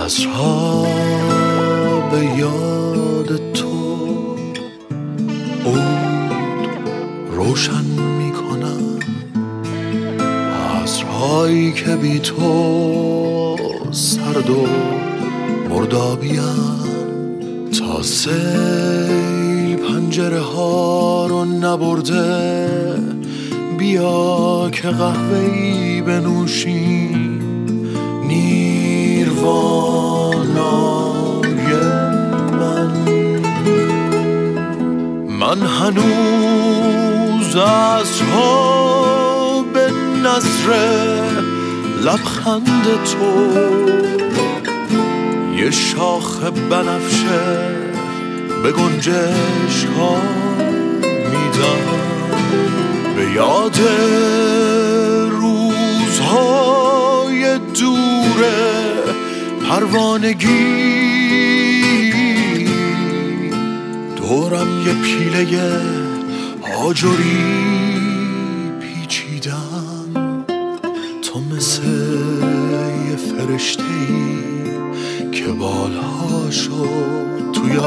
عصرها به یاد تو عود روشن میکنم، عصرهایی که بی تو سرد و مردابیم. تا سیل پنجره ها رو نبرده، بیا که قهوه‌ای بنوشیم. نیروانای من هنوز عصرها به نظر لبخند تو، یه شاخ بنفشه به گنجشک ها میدم. به یاد روزهای دوره پروانگی، دورم یه پیله آجری پیچیدم. تو مثل یه فرشته‌ای که بالهاشو توی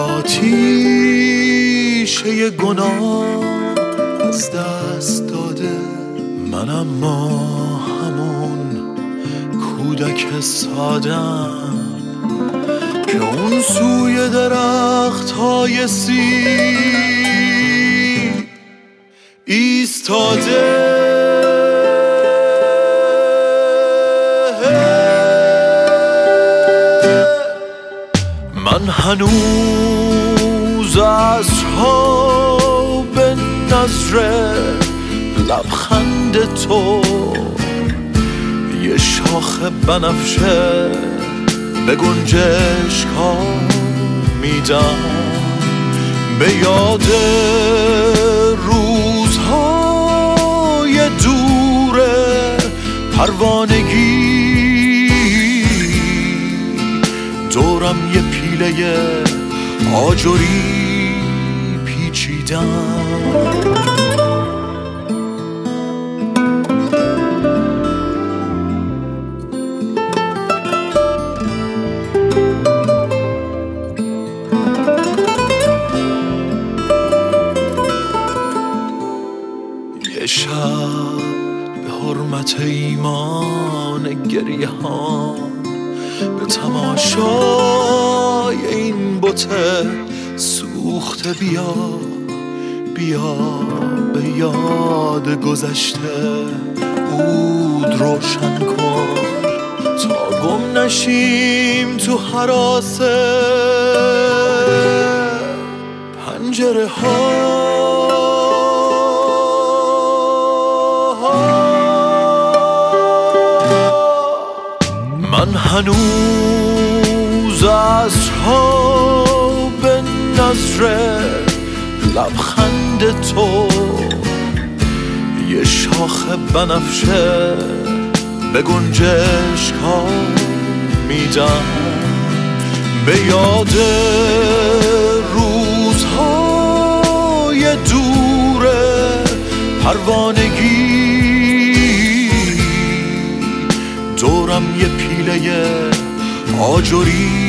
آتیشه گناه از دست داده. من اما همون کودک سادم که اون سوی درخت‌های سیب ایستاده. من هنوز عصرها به نظر لبخند تو، یه شاخ بنفشه به گنجشک ها میدم. به یاد روزهای دوره پروانگی، دورم یه پیله آجری پیچیدم. یه شب به حرمت ایمان گریه ها، به تماشای این بت سوخته بیا. بیا به یاد گذشته عود روشن کن، تا گم نشیم تو هراس پنجره ها. من هنوز عصرها به نظر لبخند تو، یه شاخ بنفشه به گنجشک ها میدم. به یاد روزهای دوره پروانگی، دورم یه پیله آجری